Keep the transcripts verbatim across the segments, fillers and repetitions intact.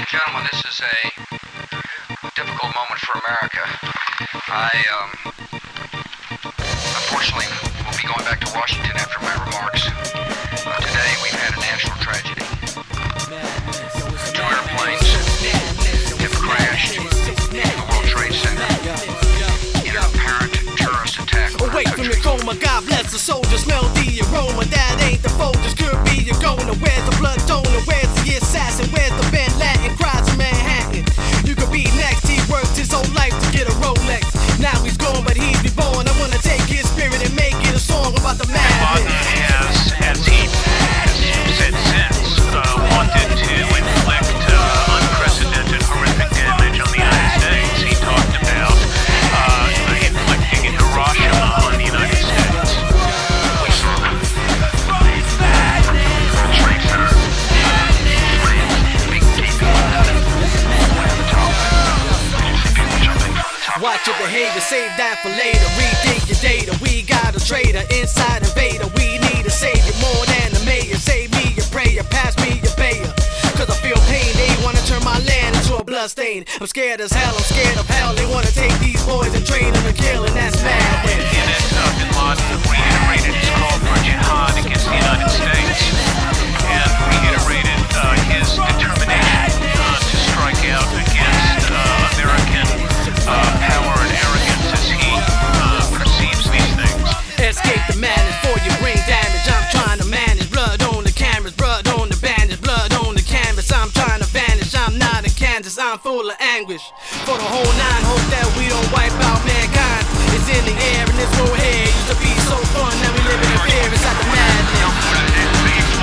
and gentlemen, this is a difficult moment for America. I, um, unfortunately will be going back to Washington after my remarks. Uh, today we've had a national tragedy. Two airplanes have crashed in the World Trade Center in an apparent terrorist attack on our Away from your country. coma, God bless the soldiers, smell the aroma. That ain't the Folgers, could be you're going to where's the blood donor, where's the assassin, where's the Bin Laden, cries in Manhattan. You could be next, he worked his whole life to get a Rolex. Now he's gone, but he's reborn. I wanna take his spirit and make it a song about the Laden madness. has, as he has said since, uh, wanted to inflict uh, unprecedented horrific damage on the United States. He talked about uh, inflicting Hiroshima on the United States. We saw the World Trade Center. Big teeth coming out of the top. You see people jumping from the top. Watch your behavior, save that for later. Rethink your data. We got a traitor, inside invader. We need a savior more than a mayor. Save me your prayer, pass me your bayer. Cause I feel pain, they wanna turn my land into a bloodstain. I'm scared as hell, I'm scared of hell. They wanna take these boys and train them to kill, and that's mad. In it, uh, Bin Laden reiterated his call for jihad against the United States and reiterated uh, his determination uh, to strike out against uh, American uh, power and arrogance as he uh, perceives these things. Escape the madness for your brain damage. I'm trying to manage blood on the cameras, blood on the bandage, blood on the canvas. I'm trying to vanish. I'm not in Kansas. I'm full of anguish for the whole nine. Hope that we don't wipe out mankind. It's in the air and it's no hair. Used to be so fun. Now we live in fear. It's like the madness.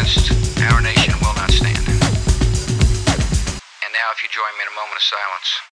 Now, if you join me in a moment of silence.